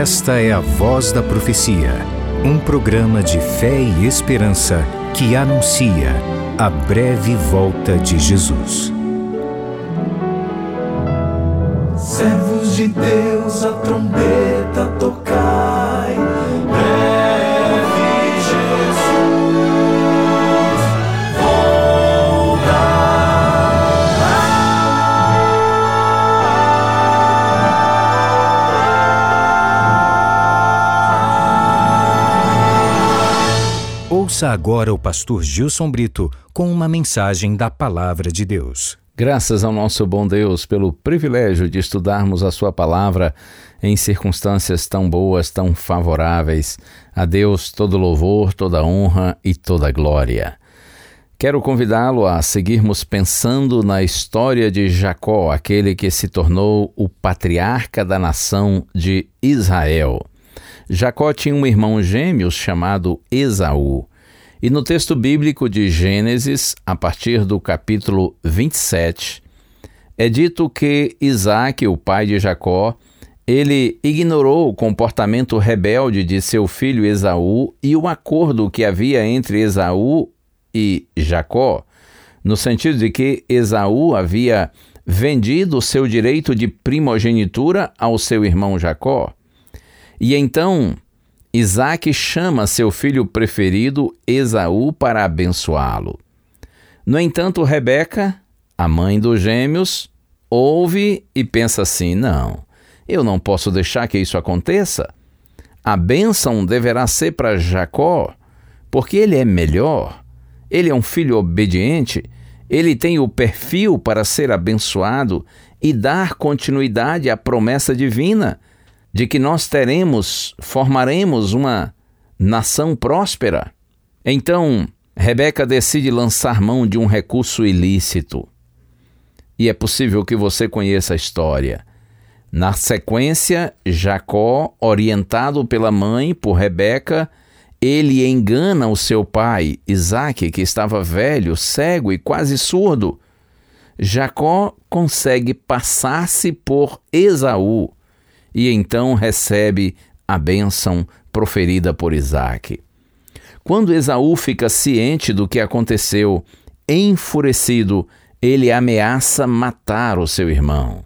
Esta é a Voz da Profecia, um programa de fé e esperança que anuncia a breve volta de Jesus. Servos de Deus, a trombeta tocai, breve Jesus Ouça agora o pastor Gilson Brito com uma mensagem da Palavra de Deus. Graças ao nosso bom Deus pelo privilégio de estudarmos a sua palavra em circunstâncias tão boas, tão favoráveis. A Deus todo louvor, toda honra e toda glória. Quero convidá-lo a seguirmos pensando na história de Jacó, aquele que se tornou o patriarca da nação de Israel. Jacó tinha um irmão gêmeo chamado Esaú. E no texto bíblico de Gênesis, a partir do capítulo 27, é dito que Isaac, o pai de Jacó, ele ignorou o comportamento rebelde de seu filho Esaú e o acordo que havia entre Esaú e Jacó, no sentido de que Esaú havia vendido o seu direito de primogenitura ao seu irmão Jacó. E então Isaac chama seu filho preferido, Esaú, para abençoá-lo. No entanto, Rebeca, a mãe dos gêmeos, ouve e pensa assim: não, eu não posso deixar que isso aconteça. A bênção deverá ser para Jacó, porque ele é melhor, ele é um filho obediente, ele tem o perfil para ser abençoado e dar continuidade à promessa divina de que nós formaremos uma nação próspera. Então, Rebeca decide lançar mão de um recurso ilícito. E é possível que você conheça a história. Na sequência, Jacó, orientado pela mãe, por Rebeca, ele engana o seu pai, Isaque, que estava velho, cego e quase surdo. Jacó consegue passar-se por Esaú, e então recebe a bênção proferida por Isaac. Quando Esaú fica ciente do que aconteceu, enfurecido, ele ameaça matar o seu irmão.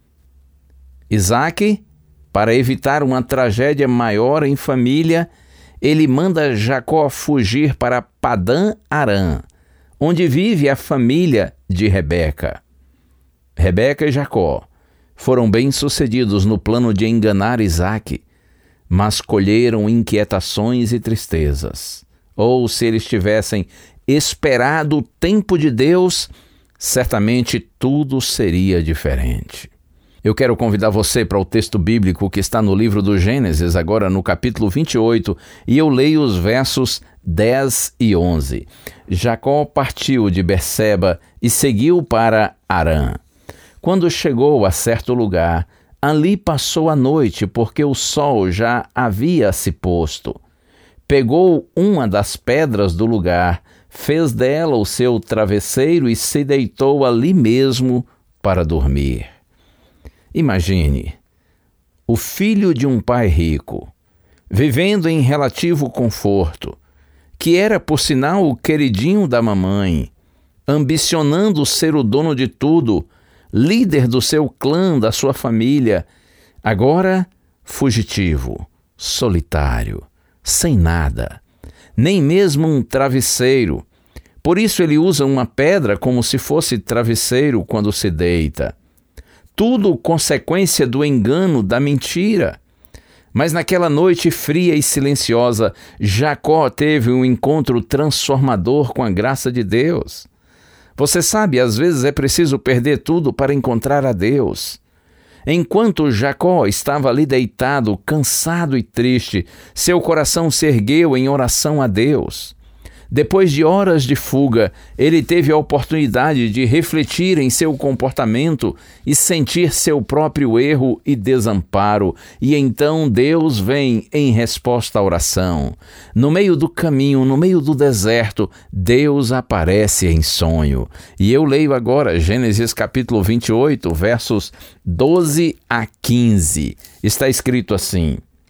Isaac, para evitar uma tragédia maior em família, ele manda Jacó fugir para Padã-Arã, onde vive a família de Rebeca. Rebeca e Jacó foram bem-sucedidos no plano de enganar Isaque, mas colheram inquietações e tristezas. Ou, se eles tivessem esperado o tempo de Deus, certamente tudo seria diferente. Eu quero convidar você para o texto bíblico que está no livro do Gênesis, agora no capítulo 28, e eu leio os versos 10 e 11. Jacó partiu de Berseba e seguiu para Harã. Quando chegou a certo lugar, ali passou a noite, porque o sol já havia se posto. Pegou uma das pedras do lugar, fez dela o seu travesseiro e se deitou ali mesmo para dormir. Imagine, o filho de um pai rico, vivendo em relativo conforto, que era, por sinal, o queridinho da mamãe, ambicionando ser o dono de tudo, líder do seu clã, da sua família, agora fugitivo, solitário, sem nada, nem mesmo um travesseiro. Por isso ele usa uma pedra como se fosse travesseiro quando se deita. Tudo consequência do engano, da mentira. Mas naquela noite fria e silenciosa, Jacó teve um encontro transformador com a graça de Deus. Você sabe, às vezes é preciso perder tudo para encontrar a Deus. Enquanto Jacó estava ali deitado, cansado e triste, seu coração se ergueu em oração a Deus. Depois de horas de fuga, ele teve a oportunidade de refletir em seu comportamento e sentir seu próprio erro e desamparo. E então Deus vem em resposta à oração. No meio do caminho, no meio do deserto, Deus aparece em sonho. E eu leio agora Gênesis capítulo 28, versos 12 a 15. Está escrito assim: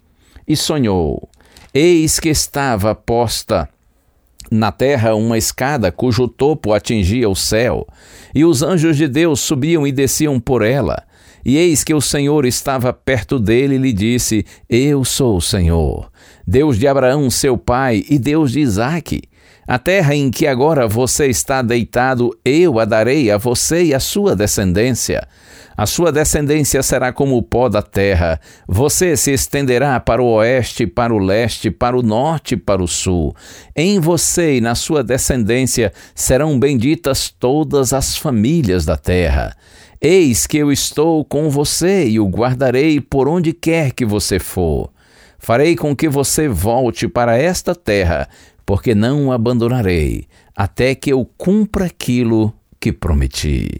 e sonhou. Eis que estava posta na terra uma escada cujo topo atingia o céu, e os anjos de Deus subiam e desciam por ela. E eis que o Senhor estava perto dele e lhe disse: Eu sou o Senhor, Deus de Abraão, seu pai, e Deus de Isaque. A terra em que agora você está deitado, eu a darei a você e à sua descendência. A sua descendência será como o pó da terra. Você se estenderá para o oeste, para o leste, para o norte e para o sul. Em você e na sua descendência serão benditas todas as famílias da terra. Eis que eu estou com você e o guardarei por onde quer que você for. Farei com que você volte para esta terra, porque não o abandonarei, até que eu cumpra aquilo que prometi.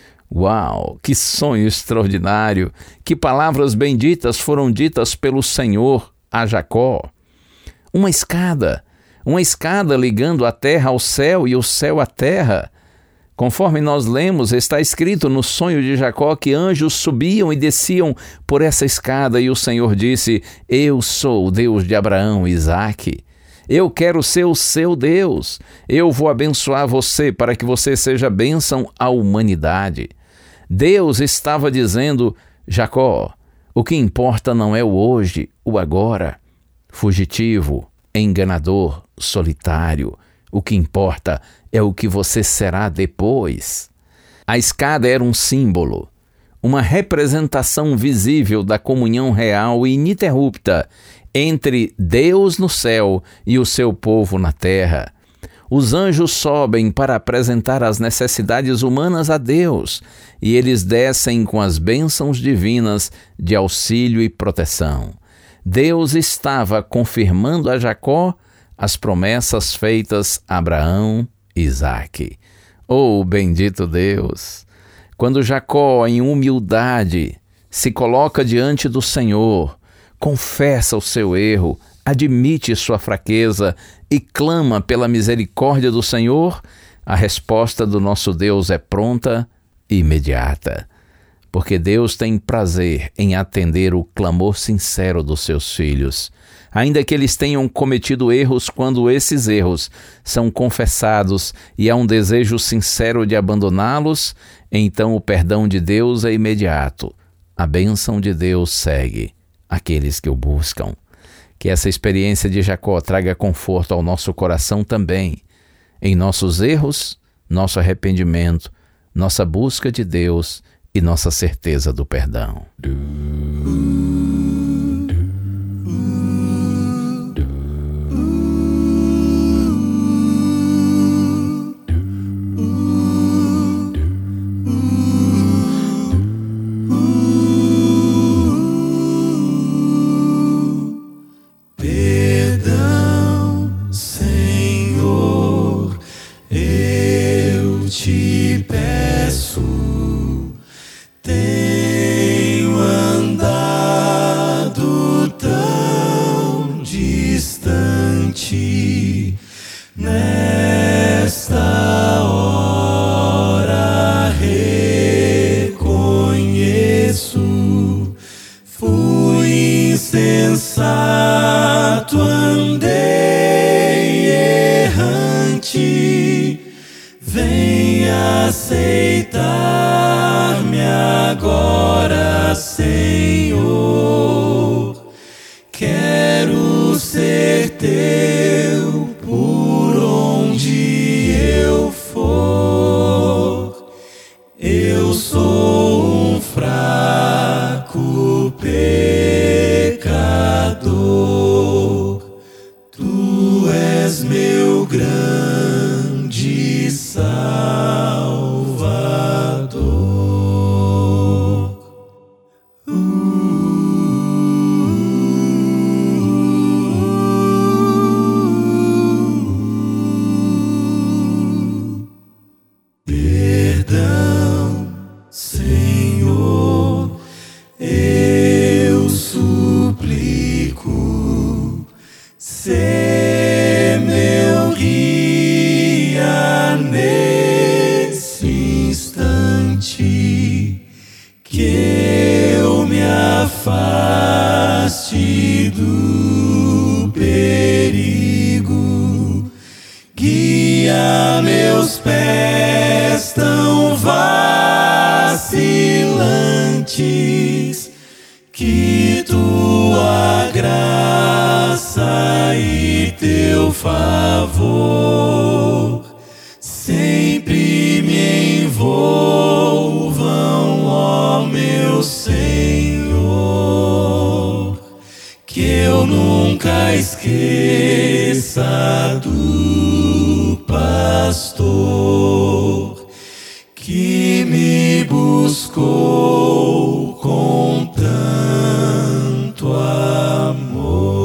Uau, que sonho extraordinário! Que palavras benditas foram ditas pelo Senhor a Jacó. Uma escada ligando a terra ao céu e o céu à terra. Conforme nós lemos, está escrito no sonho de Jacó que anjos subiam e desciam por essa escada e o Senhor disse: Eu sou o Deus de Abraão e Isaque. Eu quero ser o seu Deus. Eu vou abençoar você para que você seja bênção à humanidade. Deus estava dizendo: Jacó, o que importa não é o hoje, o agora. Fugitivo, enganador, solitário. O que importa é o que você será depois. A escada era um símbolo, uma representação visível da comunhão real e ininterrupta entre Deus no céu e o seu povo na terra. Os anjos sobem para apresentar as necessidades humanas a Deus e eles descem com as bênçãos divinas de auxílio e proteção. Deus estava confirmando a Jacó as promessas feitas a Abraão e Isaque. Oh, bendito Deus! Quando Jacó, em humildade, se coloca diante do Senhor, confessa o seu erro, admite sua fraqueza e clama pela misericórdia do Senhor, a resposta do nosso Deus é pronta e imediata. Porque Deus tem prazer em atender o clamor sincero dos seus filhos, ainda que eles tenham cometido erros. Quando esses erros são confessados e há um desejo sincero de abandoná-los, então o perdão de Deus é imediato. A bênção de Deus segue aqueles que o buscam. Que essa experiência de Jacó traga conforto ao nosso coração também, em nossos erros, nosso arrependimento, nossa busca de Deus e nossa certeza do perdão. Te peço, tenho andado tão distante, nesta hora reconheço, fui insensato, andei errante. Vem aceitar-me agora, Senhor. Quero ser teu por onde eu for. Eu sou um fraco pecador. Tu és meu grande Salvador. Perdão, Senhor, eu suplico. Sê meu guia nesse instante, que eu me afaste do antes que tua graça e teu favor sempre me envolvam, ó meu Senhor, que eu nunca esqueça do pastor que me buscou com tanto amor.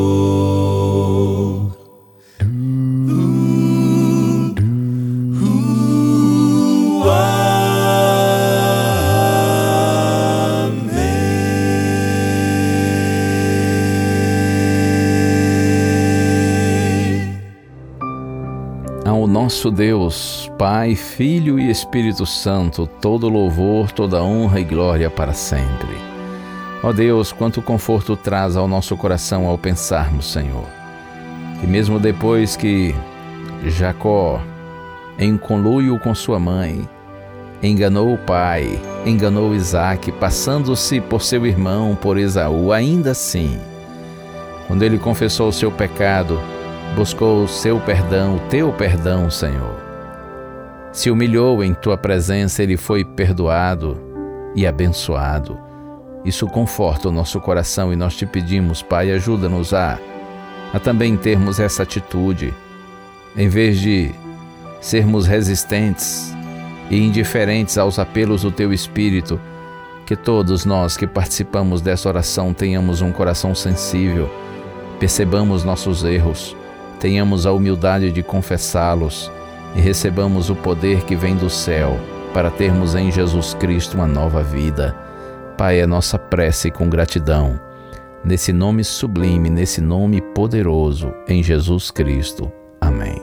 Ao nosso Deus, Pai, Filho e Espírito Santo, todo louvor, toda honra e glória para sempre. Ó Deus, quanto conforto traz ao nosso coração ao pensarmos, Senhor, que mesmo depois que Jacó, em conluio com sua mãe, enganou o pai, enganou Isaque, passando-se por seu irmão, por Esaú, ainda assim, quando ele confessou o seu pecado, buscou o seu perdão, o teu perdão, Senhor. Se humilhou em tua presença, ele foi perdoado e abençoado. Isso conforta o nosso coração e nós te pedimos, Pai, ajuda-nos a também termos essa atitude. Em vez de sermos resistentes e indiferentes aos apelos do teu Espírito, que todos nós que participamos dessa oração tenhamos um coração sensível, percebamos nossos erros, tenhamos a humildade de confessá-los e recebamos o poder que vem do céu para termos em Jesus Cristo uma nova vida. Pai, é nossa prece com gratidão, nesse nome sublime, nesse nome poderoso, em Jesus Cristo. Amém.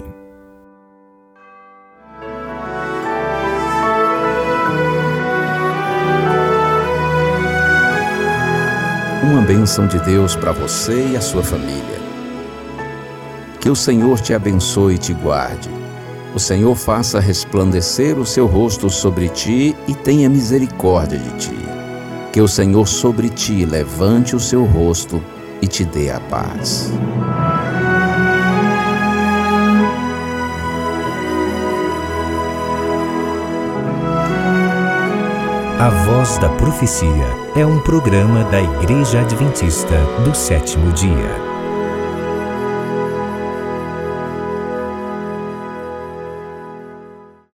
Uma bênção de Deus para você e a sua família. Que o Senhor te abençoe e te guarde. O Senhor faça resplandecer o seu rosto sobre ti e tenha misericórdia de ti. Que o Senhor sobre ti levante o seu rosto e te dê a paz. A Voz da Profecia é um programa da Igreja Adventista do Sétimo Dia.